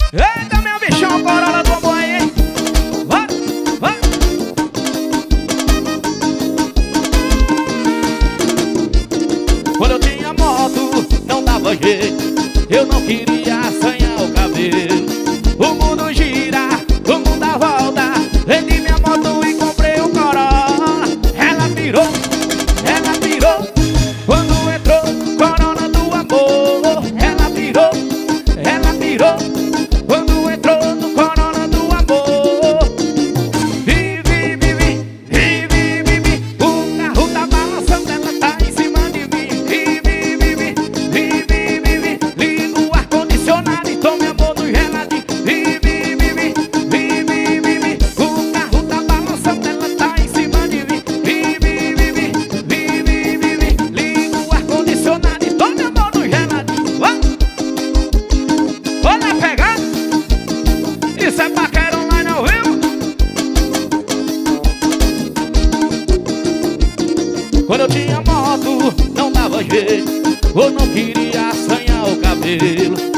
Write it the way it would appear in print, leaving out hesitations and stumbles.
Eita, minha bichão, Corolla do amor aí, hein? Vai, vai. Quando eu tinha moto, não dava jeito. Eu não queria assanhar o cabelo. O mundo gira, o mundo dá volta. Vendi minha moto e comprei um Corolla. Ela pirou. Quando entrou, Corolla do amor. Ela pirou. Quando entrou no Corolla do amor. Vivi. O carro tá balançando, ela tá em cima de mim. Vivi. Liga o ar-condicionado e tome amor do geladinho. Vivi. O carro tá balançando, ela tá em cima de mim. Vivi. Liga o ar-condicionado e tome amor do geladinho. Olha pegar. Isso é paquera online ao vivo. Quando eu tinha moto, não dava jeito. Eu não queria assanhar o cabelo.